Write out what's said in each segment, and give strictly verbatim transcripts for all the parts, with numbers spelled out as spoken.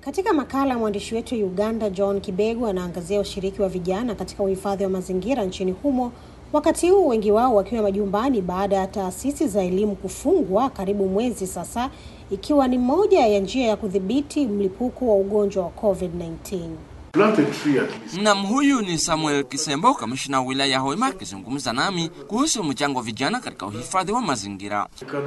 Katika makala, mwandishi wetu Uganda John Kibego anaangazia ushiriki wa vijana katika uhifadhi wa mazingira nchini humo, wakati huu wengi wao wakiwa majumbani baada ya taasisi za elimu kufungwa karibu mwezi sasa, ikiwa ni moja ya njia ya kudhibiti mlipuko wa ugonjwa wa COVID nineteen. Mnam huyu ni Samuel Kisembo, kamishna wa wilaya ya Hoima, akizungumza nami kuhusu mchango wa vijana katika uhifadhi wa mazingira.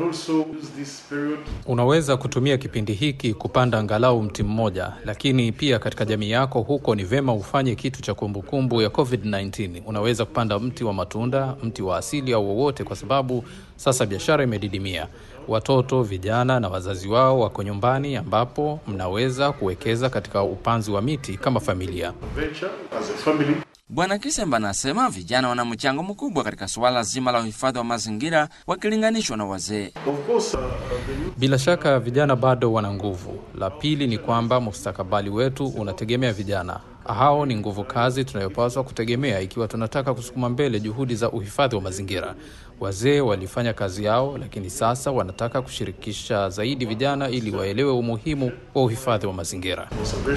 Unaweza kutumia kipindi hiki kupanda angalau mti mmoja, lakini pia katika jamii yako huko ni vema ufanye kitu cha kumbukumbu ya COVID nineteen. Unaweza kupanda mti wa matunda, mti wa asili au wowote, kwa sababu sasa biashara imedidimia. Watoto, vijana na wazazi wao wako nyumbani, ambapo mnaweza kuwekeza katika upanzi wa miti kama familia. Bwana Kisemba anasema vijana wana mchango mkubwa katika suala zima la uhifadhi wa mazingira wakilinganishwa na wazee. Bila shaka vijana bado wana nguvu. La pili ni kwamba mustakabali wetu unategemea vijana. Hao ni nguvu kazi tunayopaswa kutegemea ikiwa tunataka kusukuma mbele juhudi za uhifadhi wa mazingira. Wazee walifanya kazi yao, lakini sasa wanataka kushirikisha zaidi vijana ili waelewe umuhimu wa uhifadhi wa mazingira.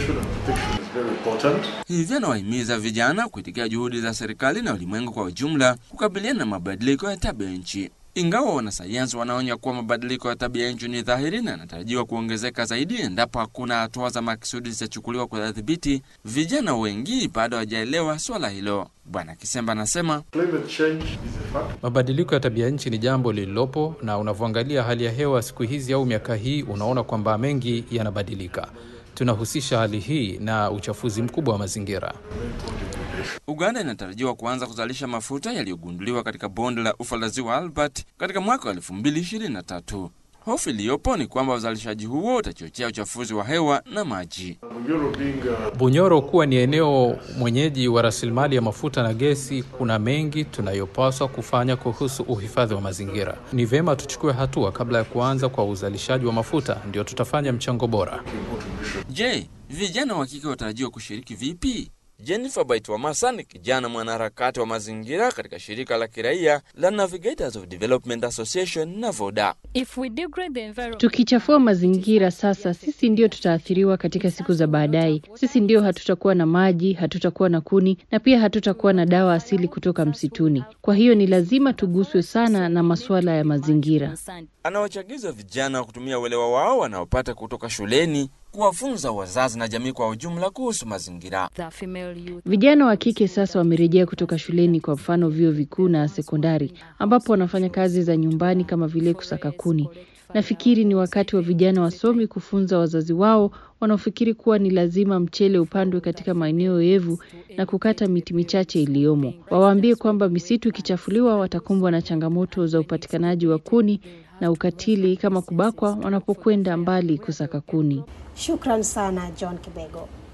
Hivyo anawahimiza vijana kuitikia juhudi za serikali na ulimwengu kwa ujumla kukabiliana na mabadiliko ya tabia nchi. Ingawa wanasayansi wanaonya kuwa mabadiliko ya tabia nchi ni dhahiri na yanatarajiwa kuongezeka zaidi endapo hakuna hatua za makusudi zitachukuliwa kudhibiti, vijana wengi bado hawajaelewa swala hilo. Bwana Kisemba anasema mabadiliko ya tabia nchi ni jambo lililopo, na unavyoangalia hali ya hewa siku hizi au miaka hii unaona kwamba mengi yanabadilika. Tunahusisha hali hii na uchafuzi mkubwa wa mazingira. Uganda inatarajiwa kuanza kuzalisha mafuta yaliyogunduliwa katika bonde la ufa la Ziwa Albert katika mwaka wa elfu mbili ishirini na tatu. Hofu iliyopo ni kwamba uzalishaji huo utachochea uchafuzi wa hewa na maji. Bunyoro kuwa ni eneo mwenyeji wa rasilimali ya mafuta na gesi, kuna mengi tunayopaswa kufanya kuhusu uhifadhi wa mazingira. Ni vema tuchukue hatua kabla ya kuanza kwa uzalishaji wa mafuta, ndio tutafanya mchango bora. Je, vijana wa kike watarajiwa kushiriki vipi? Jennifer Baitwamasa ni kijana mwanaharakati wa mazingira katika shirika la kiraia la Navigators of Development Association na Voda. Tukichafua mazingira sasa, sisi ndio tutaathiriwa katika siku za baadaye. Sisi ndio hatutakuwa na maji, hatutakuwa na kuni, na pia hatutakuwa na dawa asili kutoka msituni. Kwa hiyo ni lazima tuguswe sana na masuala ya mazingira. Anawachagiza vijana kutumia uelewa wao wanaopata kutoka shuleni kuwafunza wazazi na jamii kwa ujumla kuhusu mazingira. Vijana wa kike sasa wamerejea kutoka shuleni, kwa mfano vyuo vikuu na sekondari, ambapo wanafanya kazi za nyumbani kama vile kusaka kuni. Nafikiri ni wakati wa vijana wasomi kufunza wazazi wao wanaofikiri kuwa ni lazima mchele upandwe katika maeneo yevu na kukata miti michache iliyomo. Wawaambie kwamba misitu ikichafuliwa watakumbwa na changamoto za upatikanaji wa kuni na ukatili kama kubakwa wanapokwenda mbali kusaka kuni. Shukran sana John Kibego.